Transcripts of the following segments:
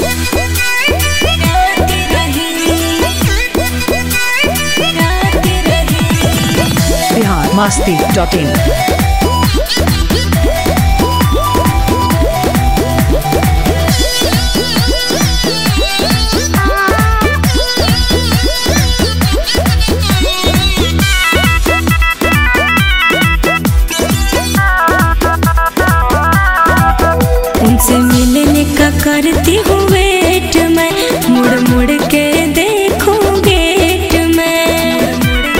biharmasti.in। उनसे मिलने का करती हूँ वेट मैं, मुड़ मुड़ के देखूं गेट में।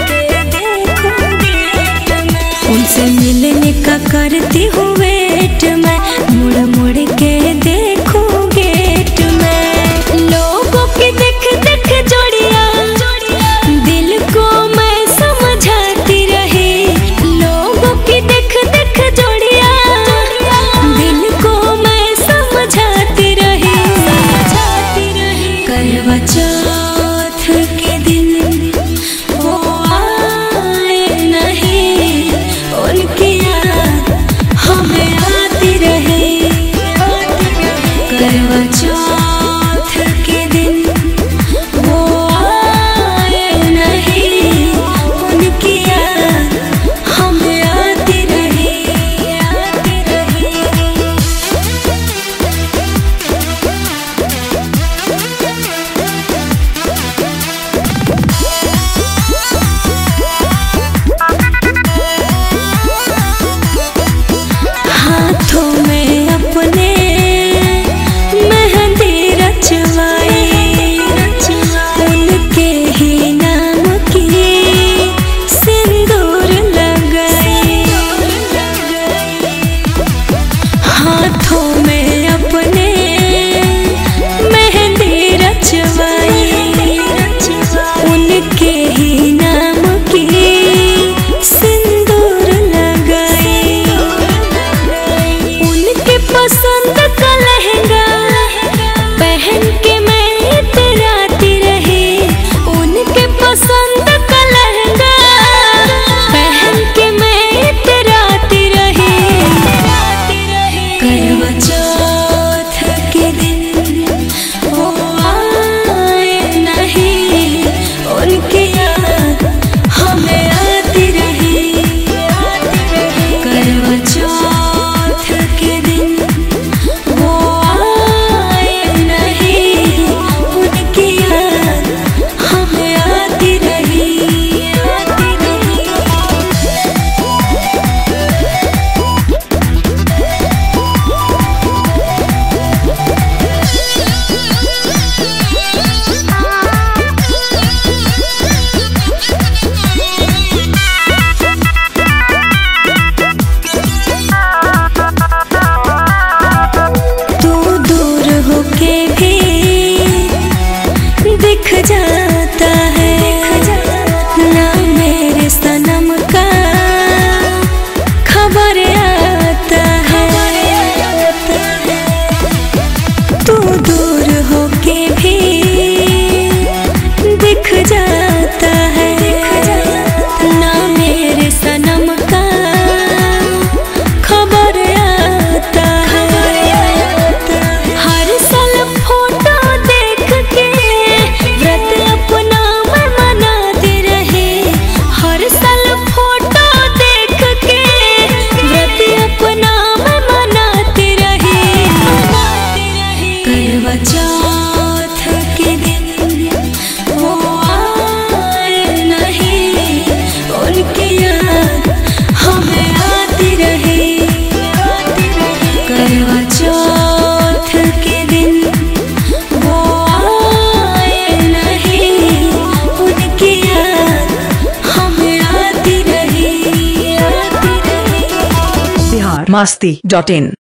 उनसे मिलने का करती हूँ वेट मैं, मुड़ मुड़ के देखूं गेट में। लोगों की देख देख जोड़िया दिल को मैं समझाती रही। लोगों की देख देख जोड़िया दिल को मैं समझाती रही। करवा चौथ के दिन वो आए नहीं, उनकी याद हमें आती रही। करवा चौथ के दिन वो आए नहीं, उनकी याद हमें आती रही, आती रही। हाथों में अपने मेहंदी रचवाई, उनके ही नाम की सिंदूर लगाई। हाथों में अपने मेहंदी रचवाई, उनके ही नाम की सिंदूर लगाई। उनके पसंद का लहंगा पहन के मैं इतराती रही। उनके पसंद का लहंगा पहन के मैं इतराती रही। करवा चौथ के दिन वो आए नहीं, उनकी याद हमें आती रही। करवा चौथ के दिन वो आए नहीं, उनकी याद हमें आती रही, आती रही। तू दूर होके भी दिख जाता है, ना मेरे सनम का खबर आता है। तू दूर होके भी दिख जाता है, ना मेरे सनम का खबर आता है। हर साल फोटो देख के व्रत अपना मैं मनाती रही। हर साल फोटो देख के व्रत अपना मैं मनाती रही। करवा चौथ के दिन वो आए नहीं, उनकी याद हमें आती रही। करवा चौथ के दिन वो आए नहीं, उनकी याद हमें आती रही, आती रही। biharmasti.in।